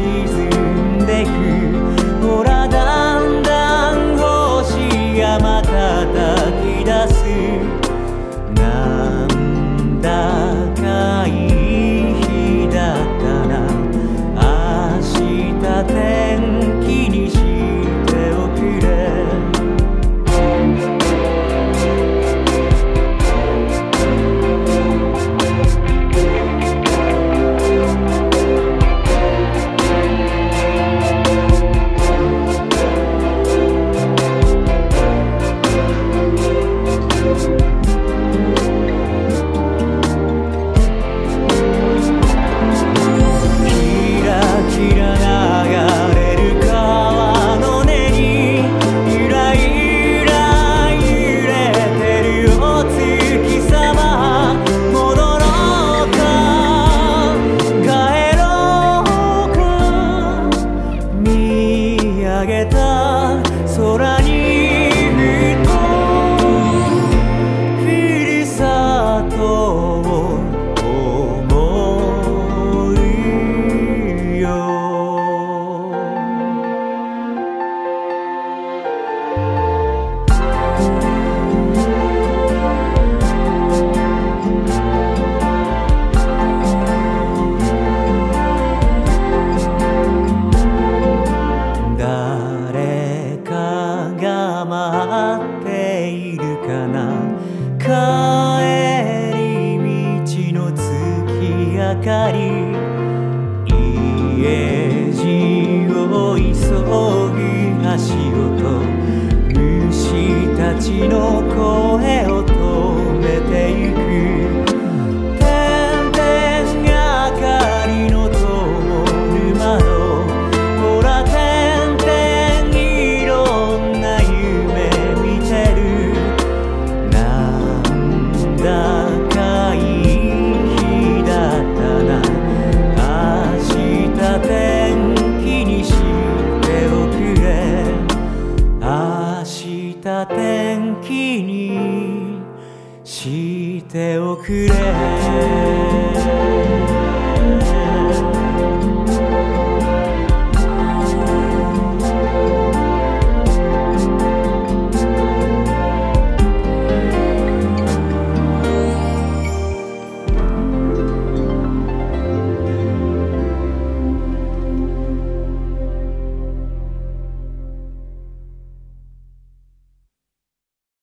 んでく。ほらだんだん星が瞬き出す。なんだかいい日だったな。明日天気にしておくれ。空にふとふるさとを思うよ。待っているかな。帰り道の月明かり。家路を急ぐ足音。虫たちの声を止めてゆく。点々明かりの灯る窓。ほら点々いろんな夢見てる。なんだかいい日だったな。明日天気にしておくれ。明日天気にしておくれ。